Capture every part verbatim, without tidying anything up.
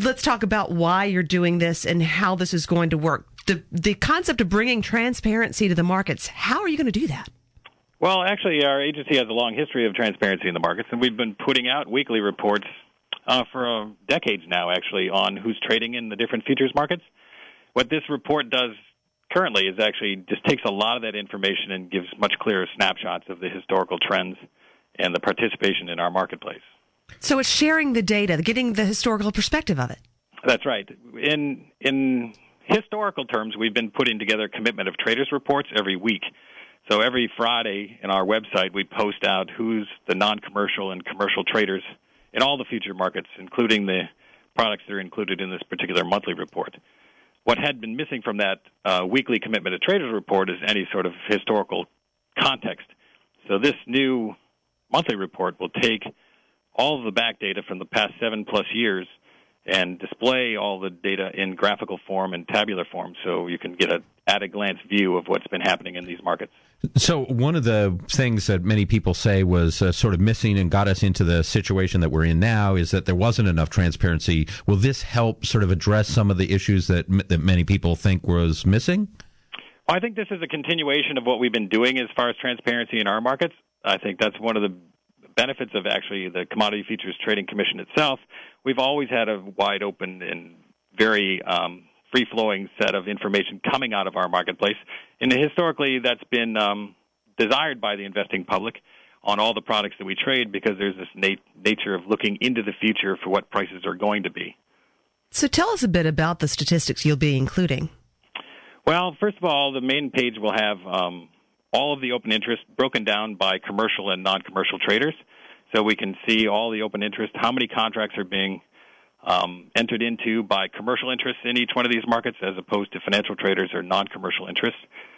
let's talk about why you're doing this and how this is going to work. The the concept of bringing transparency to the markets, how are you going to do that? Well, actually, our agency has a long history of transparency in the markets, and we've been putting out weekly reports uh, for uh, decades now, actually, on who's trading in the different futures markets. What this report does currently is actually just takes a lot of that information and gives much clearer snapshots of the historical trends and the participation in our marketplace. So it's sharing the data, getting the historical perspective of it. That's right. In in historical terms, we've been putting together commitment of traders reports every week. So every Friday in our website, we post out who's the non-commercial and commercial traders in all the future markets, including the products that are included in this particular monthly report. What had been missing from that uh, weekly commitment of traders report is any sort of historical context. So this new monthly report will take all of the back data from the past seven plus years and display all the data in graphical form and tabular form so you can get an at-a-glance view of what's been happening in these markets. So one of the things that many people say was uh, sort of missing and got us into the situation that we're in now is that there wasn't enough transparency. Will this help sort of address some of the issues that that many people think was missing? Well, I think this is a continuation of what we've been doing as far as transparency in our markets. I think that's one of the benefits of actually the Commodity Futures Trading Commission itself. We've always had a wide open and very um, free-flowing set of information coming out of our marketplace. And historically, that's been um, desired by the investing public on all the products that we trade because there's this nat- nature of looking into the future for what prices are going to be. So tell us a bit about the statistics you'll be including. Well, first of all, the main page will have um, all of the open interest broken down by commercial and non-commercial traders. So we can see all the open interest, how many contracts are being um, entered into by commercial interests in each one of these markets as opposed to financial traders or non-commercial interests.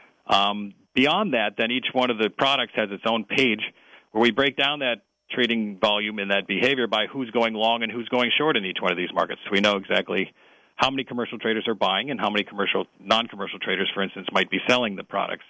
Um, beyond that, then each one of the products has its own page where we break down that trading volume and that behavior by who's going long and who's going short in each one of these markets. So we know exactly how many commercial traders are buying and how many commercial, non-commercial traders, for instance, might be selling the products.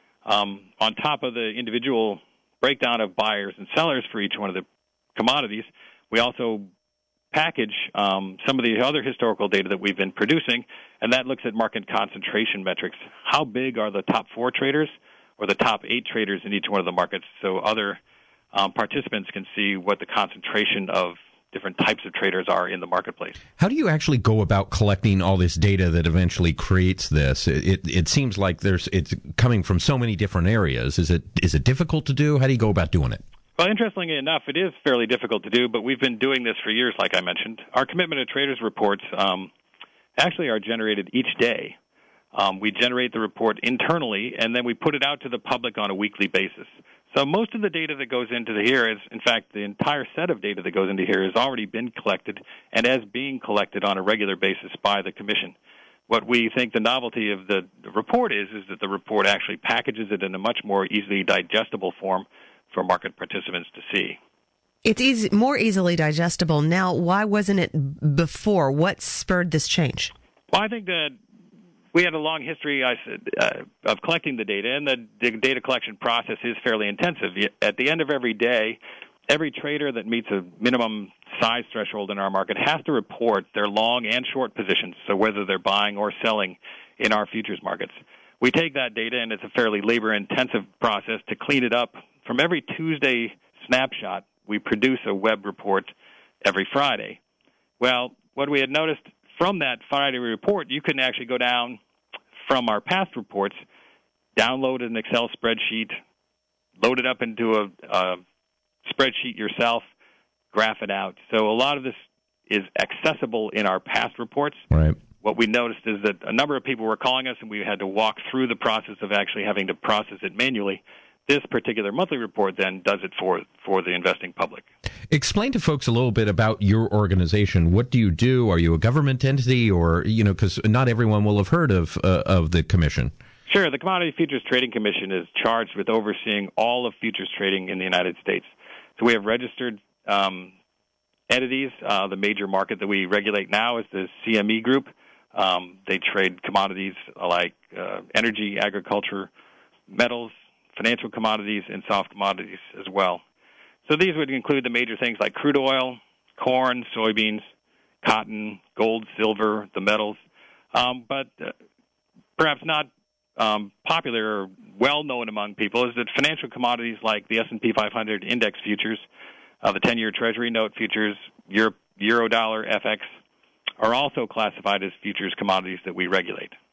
Um, on top of the individual breakdown of buyers and sellers for each one of the commodities, we also package um, some of the other historical data that we've been producing, and that looks at market concentration metrics. How big are the top four traders or the top eight traders in each one of the markets so other um, participants can see what the concentration of different types of traders are in the marketplace. How do you actually go about collecting all this data that eventually creates this? It, it, it seems like there's it's coming from so many different areas. Is it is it difficult to do? How do you go about doing it? Well, interestingly enough, it is fairly difficult to do, but we've been doing this for years, like I mentioned. Our commitment to traders reports um, actually are generated each day. Um, we generate the report internally, and then we put it out to the public on a weekly basis. So most of the data that goes into the here is, in fact, the entire set of data that goes into here has already been collected and is being collected on a regular basis by the Commission. What we think the novelty of the, the report is, is that the report actually packages it in a much more easily digestible form for market participants to see. It's easy, more easily digestible now. Why wasn't it before? What spurred this change? Well, I think that we had a long history I said, uh, of collecting the data, and the, the data collection process is fairly intensive. At the end of every day, every trader that meets a minimum size threshold in our market has to report their long and short positions, so whether they're buying or selling in our futures markets. We take that data, and it's a fairly labor-intensive process to clean it up. From every Tuesday snapshot, we produce a web report every Friday. Well, what we had noticed from that Friday report, you can actually go down from our past reports, download an Excel spreadsheet, load it up into a, a spreadsheet yourself, graph it out. So a lot of this is accessible in our past reports. Right. What we noticed is that a number of people were calling us, and we had to walk through the process of actually having to process it manually. This particular monthly report then does it for for the investing public. Explain to folks a little bit about your organization. What do you do? Are you a government entity, or, you know, because not everyone will have heard of uh, of the commission? Sure. The Commodity Futures Trading Commission is charged with overseeing all of futures trading in the United States. So we have registered um, entities. Uh, the major market that we regulate now is the C M E Group. Um, they trade commodities like uh, energy, agriculture, metals, financial commodities, and soft commodities as well. So these would include the major things like crude oil, corn, soybeans, cotton, gold, silver, the metals. Um, but uh, perhaps not um, popular or well-known among people is that financial commodities like the S and P five hundred index futures, uh, the ten-year Treasury note futures, Euro, Euro dollar, F X, are also classified as futures commodities that we regulate.